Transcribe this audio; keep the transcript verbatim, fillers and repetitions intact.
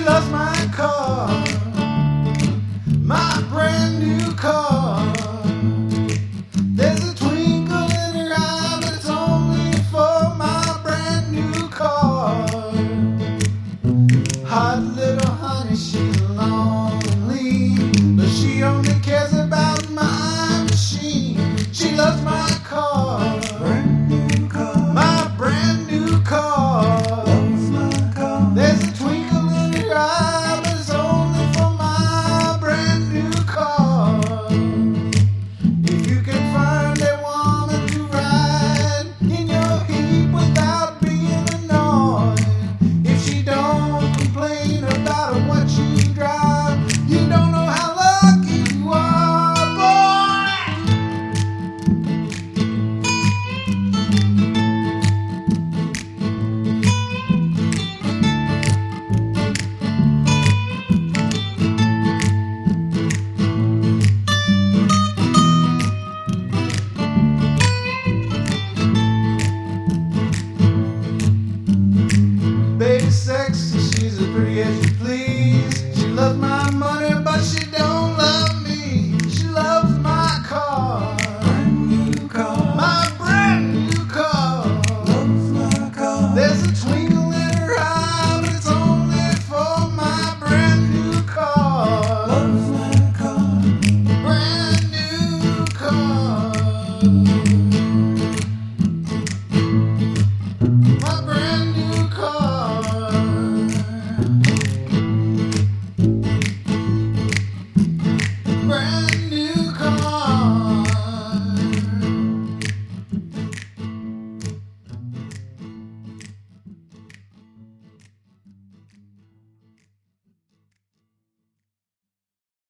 loves my car, my brand new car. There's a twinkle in her eye, but it's only for my brand new car. Hot little honey, she's alone.